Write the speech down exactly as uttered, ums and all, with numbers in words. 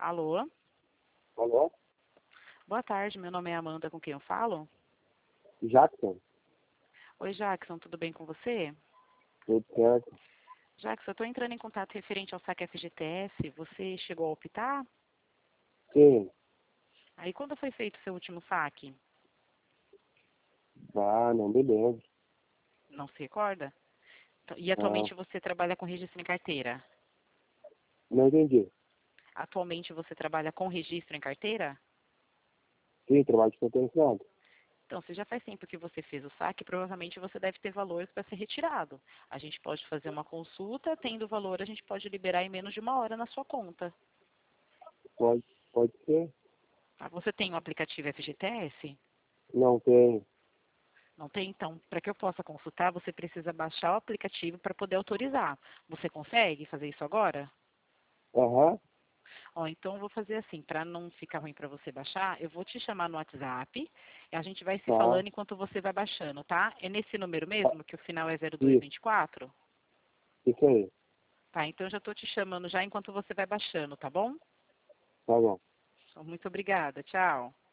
Alô? Alô? Boa tarde, meu nome é Amanda, com quem eu falo? Jackson? Oi, Jackson, tudo bem com você? Tudo certo? Jackson, eu estou entrando em contato referente ao saque F G T S. Você chegou a optar? Sim. Aí, quando foi feito o seu último saque? Ah, não me lembro. Não se recorda? Então, E Não, atualmente você trabalha com registro em carteira? não entendi. Atualmente você trabalha com registro em carteira? Sim, trabalho de potenciado. Então, se já faz tempo que você fez o saque, provavelmente você deve ter valores para ser retirado. A gente pode fazer uma consulta, tendo o valor, a gente pode liberar em menos de uma hora na sua conta. Pode, pode ser? Tá? Você tem o aplicativo F G T S? Não tem. Não tem? Então, para que eu possa consultar, você precisa baixar o aplicativo para poder autorizar. Você consegue fazer isso agora? Aham, Ó, então eu vou fazer assim, para não ficar ruim para você baixar, eu vou te chamar no WhatsApp e a gente vai se tá. falando enquanto você vai baixando, tá? É nesse número Tá. mesmo, que o final é zero dois Isso, vinte e quatro? isso aí. Tá, então eu já estou te chamando já enquanto você vai baixando, tá bom? Tá bom. Muito obrigada, tchau.